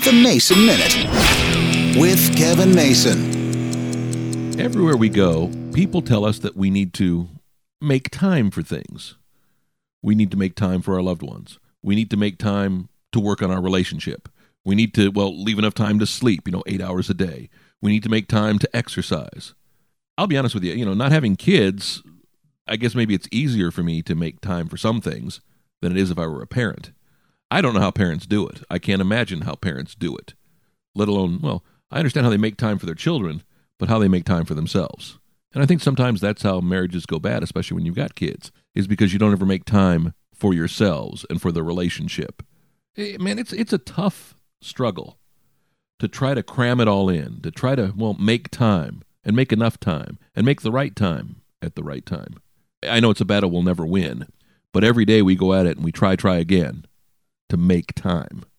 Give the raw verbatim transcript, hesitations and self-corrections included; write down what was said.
The Mason Minute with Kevin Mason. Everywhere we go, people tell us that we need to make time for things. We need to make time for our loved ones. We need to make time to work on our relationship. We need to, well, leave enough time to sleep, you know, eight hours a day. We need to make time to exercise. I'll be honest with you, you know, not having kids, I guess maybe it's easier for me to make time for some things than it is if I were a parent. I don't know how parents do it. I can't imagine how parents do it, let alone, well, I understand how they make time for their children, but how they make time for themselves. And I think sometimes that's how marriages go bad, especially when you've got kids, is because you don't ever make time for yourselves and for the relationship. Hey, man, it's it's a tough struggle to try to cram it all in, to try to, well, make time and make enough time and make the right time at the right time. I know it's a battle we'll never win, but every day we go at it and we try, try again to make time.